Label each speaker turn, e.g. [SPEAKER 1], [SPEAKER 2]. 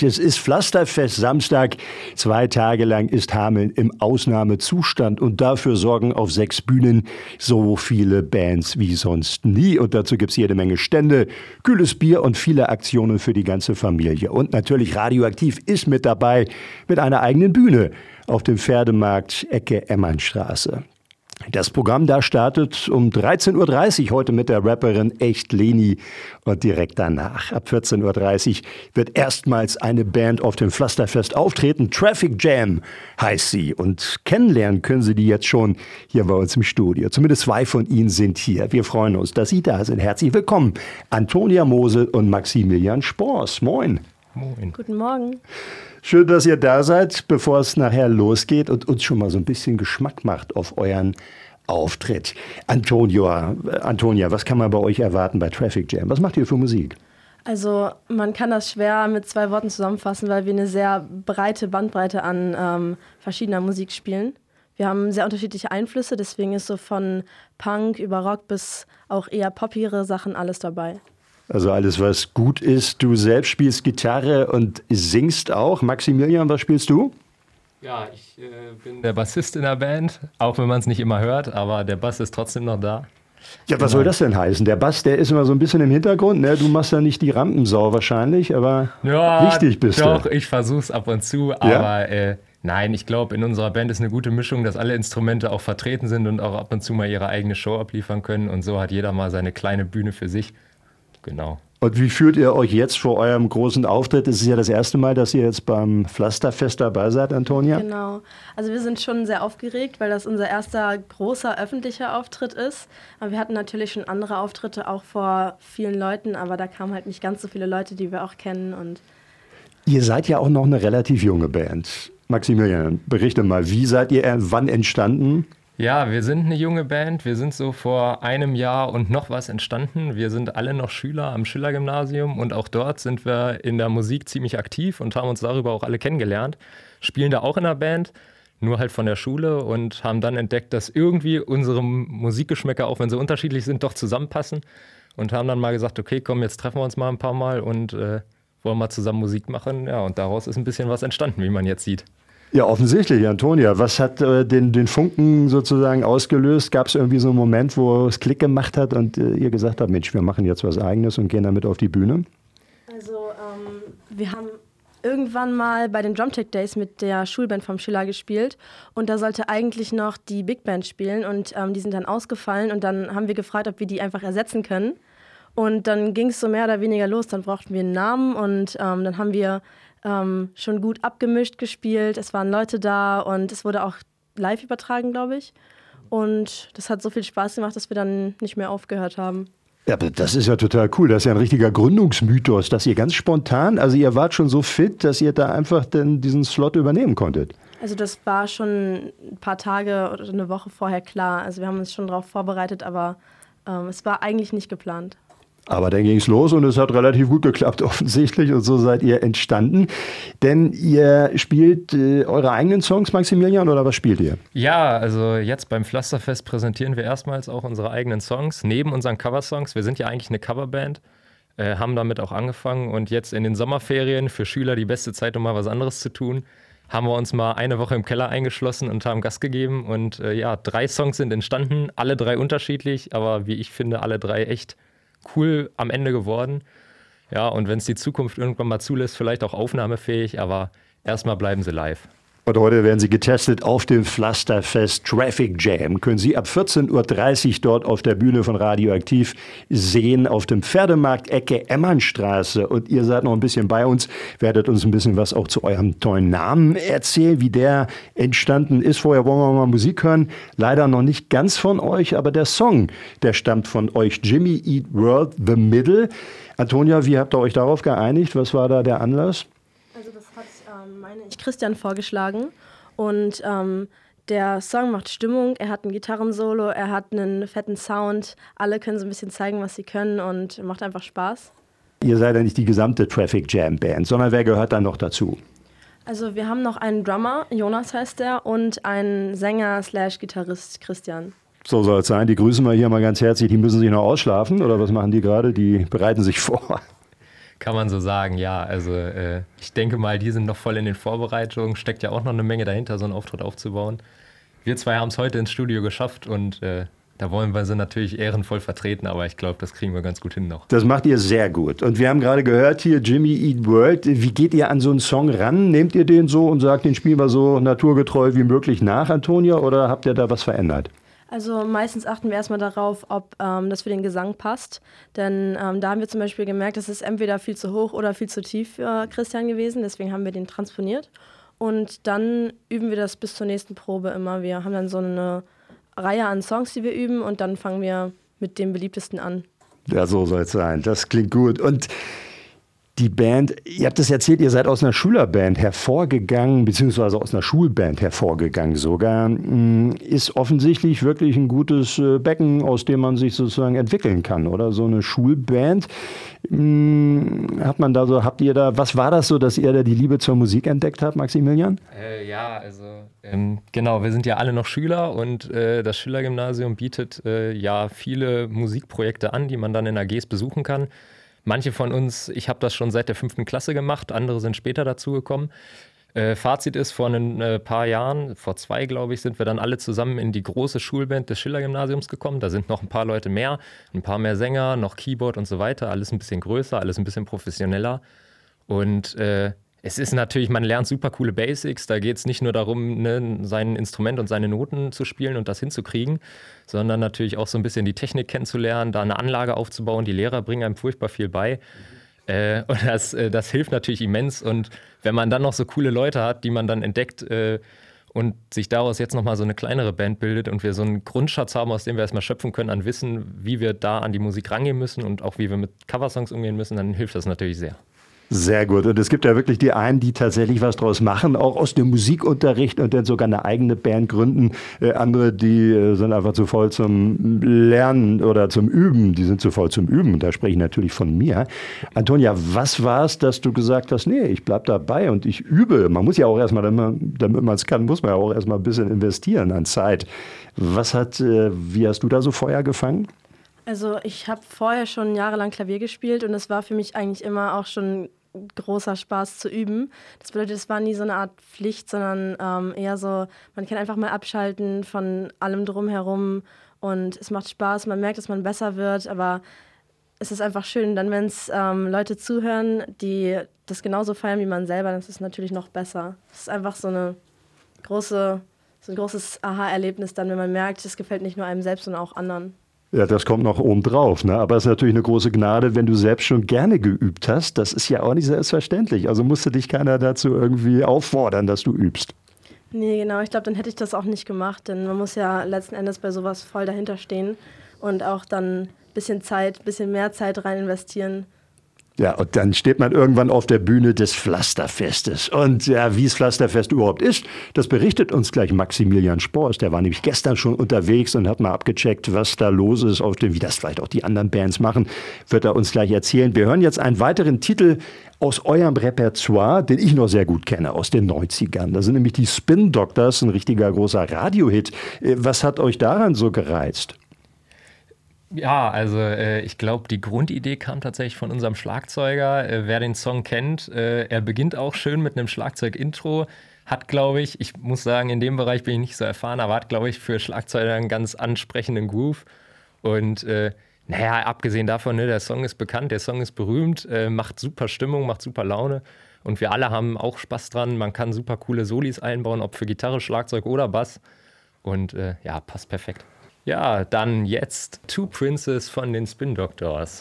[SPEAKER 1] Es ist Pflasterfest Samstag. 2 Tage lang ist Hameln im Ausnahmezustand und dafür sorgen auf 6 Bühnen so viele Bands wie sonst nie. Und dazu gibt's jede Menge Stände, kühles Bier und viele Aktionen für die ganze Familie. Und natürlich Radioaktiv ist mit dabei mit einer eigenen Bühne auf dem Pferdemarkt Ecke Emmernstraße. Das Programm da startet um 13.30 Uhr heute mit der Rapperin Echt Leni und direkt danach, ab 14.30 Uhr, wird erstmals eine Band auf dem Pflasterfest auftreten. Traffic Jam heißt sie und kennenlernen können Sie die jetzt schon hier bei uns im Studio. Zumindest 2 von ihnen sind hier. Wir freuen uns, dass Sie da sind. Herzlich willkommen, Antonia Mosel und Maximilian Spors. Moin.
[SPEAKER 2] Moin.
[SPEAKER 3] Guten Morgen.
[SPEAKER 1] Schön, dass ihr da seid, bevor es nachher losgeht und uns schon mal so ein bisschen Geschmack macht auf euren Auftritt. Antonia, was kann man bei euch erwarten bei Traffic Jam? Was macht ihr für Musik?
[SPEAKER 3] Also man kann das schwer mit 2 Worten zusammenfassen, weil wir eine sehr breite Bandbreite an verschiedener Musik spielen. Wir haben sehr unterschiedliche Einflüsse, deswegen ist so von Punk über Rock bis auch eher poppigere Sachen alles dabei.
[SPEAKER 1] Also alles, was gut ist. Du selbst spielst Gitarre und singst auch. Maximilian, was spielst du?
[SPEAKER 2] Ja, ich bin der Bassist in der Band, auch wenn man es nicht immer hört, aber der Bass ist trotzdem noch da.
[SPEAKER 1] Ja, was soll das denn heißen? Der Bass, der ist immer so ein bisschen im Hintergrund, ne? Du machst ja nicht die Rampensau wahrscheinlich, aber
[SPEAKER 2] ja,
[SPEAKER 1] wichtig bist du.
[SPEAKER 2] Doch, ich versuch's ab und zu, aber nein, ich glaube, in unserer Band ist eine gute Mischung, dass alle Instrumente auch vertreten sind und auch ab und zu mal ihre eigene Show abliefern können und so hat jeder mal seine kleine Bühne für sich. Genau.
[SPEAKER 1] Und wie fühlt ihr euch jetzt vor eurem großen Auftritt? Es ist ja das erste Mal, dass ihr jetzt beim Pflasterfest dabei seid, Antonia.
[SPEAKER 3] Genau. Also wir sind schon sehr aufgeregt, weil das unser erster großer öffentlicher Auftritt ist. Aber wir hatten natürlich schon andere Auftritte auch vor vielen Leuten, aber da kamen halt nicht ganz so viele Leute, die wir auch kennen. Und
[SPEAKER 1] ihr seid ja auch noch eine relativ junge Band. Maximilian, berichte mal, wie seid ihr wann entstanden?
[SPEAKER 2] Ja, wir sind eine junge Band. Wir sind so vor einem Jahr und noch was entstanden. Wir sind alle noch Schüler am Schiller-Gymnasium und auch dort sind wir in der Musik ziemlich aktiv und haben uns darüber auch alle kennengelernt. Spielen da auch in der Band, nur halt von der Schule und haben dann entdeckt, dass irgendwie unsere Musikgeschmäcker, auch wenn sie unterschiedlich sind, doch zusammenpassen und haben dann mal gesagt, okay, komm, jetzt treffen wir uns mal ein paar Mal und wollen mal zusammen Musik machen. Ja, und daraus ist ein bisschen was entstanden, wie man jetzt sieht.
[SPEAKER 1] Ja, offensichtlich, Antonia. Was hat den Funken sozusagen ausgelöst? Gab es irgendwie so einen Moment, wo es Klick gemacht hat und ihr gesagt habt, Mensch, wir machen jetzt was Eigenes und gehen damit auf die Bühne?
[SPEAKER 3] Also wir haben irgendwann mal bei den Drumtech Days mit der Schulband vom Schiller gespielt und da sollte eigentlich noch die Big Band spielen und die sind dann ausgefallen und dann haben wir gefragt, ob wir die einfach ersetzen können. Und dann ging es so mehr oder weniger los, dann brauchten wir einen Namen und dann haben wir schon gut abgemischt gespielt, es waren Leute da und es wurde auch live übertragen, glaube ich. Und das hat so viel Spaß gemacht, dass wir dann nicht mehr aufgehört haben.
[SPEAKER 1] Ja, aber das ist ja total cool. Das ist ja ein richtiger Gründungsmythos, dass ihr ganz spontan, also ihr wart schon so fit, dass ihr da einfach dann diesen Slot übernehmen konntet.
[SPEAKER 3] Also das war schon ein paar Tage oder eine Woche vorher klar. Also wir haben uns schon darauf vorbereitet, aber es war eigentlich nicht geplant.
[SPEAKER 1] Aber dann ging es los und es hat relativ gut geklappt offensichtlich und so seid ihr entstanden. Denn ihr spielt eure eigenen Songs, Maximilian, oder was spielt ihr?
[SPEAKER 2] Ja, also jetzt beim Pflasterfest präsentieren wir erstmals auch unsere eigenen Songs, neben unseren Coversongs. Wir sind ja eigentlich eine Coverband, haben damit auch angefangen und jetzt in den Sommerferien für Schüler die beste Zeit, um mal was anderes zu tun, haben wir uns mal eine Woche im Keller eingeschlossen und haben Gas gegeben und 3 Songs sind entstanden, alle 3 unterschiedlich, aber wie ich finde, alle 3 echt cool am Ende geworden. Ja, und wenn es die Zukunft irgendwann mal zulässt, vielleicht auch aufnahmefähig, aber erstmal bleiben sie live.
[SPEAKER 1] Und heute werden sie getestet auf dem Pflasterfest Traffic Jam. Können Sie ab 14.30 Uhr dort auf der Bühne von Radioaktiv sehen, auf dem Pferdemarkt Ecke Emmernstraße. Und ihr seid noch ein bisschen bei uns, werdet uns ein bisschen was auch zu eurem tollen Namen erzählen, wie der entstanden ist. Vorher wollen wir mal Musik hören. Leider noch nicht ganz von euch, aber der Song, der stammt von euch. Jimmy Eat World, The Middle. Antonia, wie habt ihr euch darauf geeinigt? Was war da der Anlass?
[SPEAKER 3] Also das hat, meine ich, Christian vorgeschlagen und der Song macht Stimmung, er hat ein Gitarrensolo, er hat einen fetten Sound, alle können so ein bisschen zeigen, was sie können und macht einfach Spaß.
[SPEAKER 1] Ihr seid ja nicht die gesamte Traffic Jam Band, sondern wer gehört dann noch dazu?
[SPEAKER 3] Also wir haben noch einen Drummer, Jonas heißt der, und einen Sänger/Gitarrist, Christian.
[SPEAKER 1] So soll es sein. Die grüßen wir hier mal ganz herzlich. Die müssen sich noch ausschlafen oder was machen die gerade? Die bereiten sich vor.
[SPEAKER 2] Kann man so sagen, ja. Also ich denke mal, die sind noch voll in den Vorbereitungen. Steckt ja auch noch eine Menge dahinter, so einen Auftritt aufzubauen. Wir zwei haben es heute ins Studio geschafft und da wollen wir sie natürlich ehrenvoll vertreten, aber ich glaube, das kriegen wir ganz gut hin noch.
[SPEAKER 1] Das macht ihr sehr gut. Und wir haben gerade gehört hier, Jimmy Eat World. Wie geht ihr an so einen Song ran? Nehmt ihr den so und sagt, den spielen wir so naturgetreu wie möglich nach, Antonia? Oder habt ihr da was verändert?
[SPEAKER 3] Also meistens achten wir erstmal darauf, ob das für den Gesang passt. Denn da haben wir zum Beispiel gemerkt, das ist entweder viel zu hoch oder viel zu tief für Christian gewesen. Deswegen haben wir den transponiert. Und dann üben wir das bis zur nächsten Probe immer. Wir haben dann so eine Reihe an Songs, die wir üben. Und dann fangen wir mit dem beliebtesten an.
[SPEAKER 1] Ja, so soll es sein. Das klingt gut. Und die Band, ihr habt es erzählt, ihr seid aus einer Schülerband hervorgegangen, beziehungsweise aus einer Schulband hervorgegangen sogar. Ist offensichtlich wirklich ein gutes Becken, aus dem man sich sozusagen entwickeln kann, oder? So eine Schulband. Habt ihr da, was war das so, dass ihr da die Liebe zur Musik entdeckt habt, Maximilian?
[SPEAKER 2] Ja, also genau, wir sind ja alle noch Schüler und das Schülergymnasium bietet ja viele Musikprojekte an, die man dann in AGs besuchen kann. Manche von uns, ich habe das schon seit der 5. Klasse gemacht, andere sind später dazugekommen. Fazit ist, vor ein paar Jahren, vor 2 glaube ich, sind wir dann alle zusammen in die große Schulband des Schillergymnasiums gekommen. Da sind noch ein paar Leute mehr, ein paar mehr Sänger, noch Keyboard und so weiter. Alles ein bisschen größer, alles ein bisschen professioneller. Und es ist natürlich, man lernt super coole Basics. Da geht es nicht nur darum, ne, sein Instrument und seine Noten zu spielen und das hinzukriegen, sondern natürlich auch so ein bisschen die Technik kennenzulernen, da eine Anlage aufzubauen. Die Lehrer bringen einem furchtbar viel bei. Und das hilft natürlich immens. Und wenn man dann noch so coole Leute hat, die man dann entdeckt und sich daraus jetzt nochmal so eine kleinere Band bildet und wir so einen Grundschatz haben, aus dem wir erstmal schöpfen können an Wissen, wie wir da an die Musik rangehen müssen und auch wie wir mit Coversongs umgehen müssen, dann hilft das natürlich sehr.
[SPEAKER 1] Sehr gut. Und es gibt ja wirklich die einen, die tatsächlich was draus machen, auch aus dem Musikunterricht und dann sogar eine eigene Band gründen. Andere, die sind einfach zu voll zum Lernen oder zum Üben. Die sind zu voll zum Üben. Und da spreche ich natürlich von mir. Antonia, was war es, dass du gesagt hast, nee, ich bleib dabei und ich übe. Man muss ja auch erstmal, damit man es kann, muss man ja auch erstmal ein bisschen investieren an Zeit. Wie hast du da so Feuer gefangen?
[SPEAKER 3] Also ich habe vorher schon jahrelang Klavier gespielt und es war für mich eigentlich immer auch schon großer Spaß zu üben. Das bedeutet, es war nie so eine Art Pflicht, sondern eher so, man kann einfach mal abschalten von allem drumherum und es macht Spaß, man merkt, dass man besser wird, aber es ist einfach schön, dann wenn es Leute zuhören, die das genauso feiern wie man selber, dann ist es natürlich noch besser. Es ist einfach so ein großes Aha-Erlebnis dann, wenn man merkt, es gefällt nicht nur einem selbst, sondern auch anderen.
[SPEAKER 1] Ja, das kommt noch oben drauf, ne? Aber es ist natürlich eine große Gnade, wenn du selbst schon gerne geübt hast. Das ist ja auch nicht selbstverständlich. Also musste dich keiner dazu irgendwie auffordern, dass du übst.
[SPEAKER 3] Nee, genau. Ich glaube, dann hätte ich das auch nicht gemacht. Denn man muss ja letzten Endes bei sowas voll dahinter stehen und auch dann ein bisschen mehr Zeit rein investieren.
[SPEAKER 1] Ja, und dann steht man irgendwann auf der Bühne des Pflasterfestes. Und ja, wie das Pflasterfest überhaupt ist, das berichtet uns gleich Maximilian Spors. Der war nämlich gestern schon unterwegs und hat mal abgecheckt, was da los ist, wie das vielleicht auch die anderen Bands machen, wird er uns gleich erzählen. Wir hören jetzt einen weiteren Titel aus eurem Repertoire, den ich noch sehr gut kenne, aus den 90ern. Da sind nämlich die Spin Doctors, ein richtiger großer Radiohit. Was hat euch daran so gereizt?
[SPEAKER 2] Ja, also ich glaube, die Grundidee kam tatsächlich von unserem Schlagzeuger. Wer den Song kennt, er beginnt auch schön mit einem Schlagzeug-Intro. Hat, glaube ich muss sagen, in dem Bereich bin ich nicht so erfahren, aber hat, glaube ich, für Schlagzeuger einen ganz ansprechenden Groove. Und abgesehen davon, ne, der Song ist bekannt, der Song ist berühmt, macht super Stimmung, macht super Laune. Und wir alle haben auch Spaß dran. Man kann super coole Solis einbauen, ob für Gitarre, Schlagzeug oder Bass. Und passt perfekt. Ja, dann jetzt Two Princes von den Spin Doctors.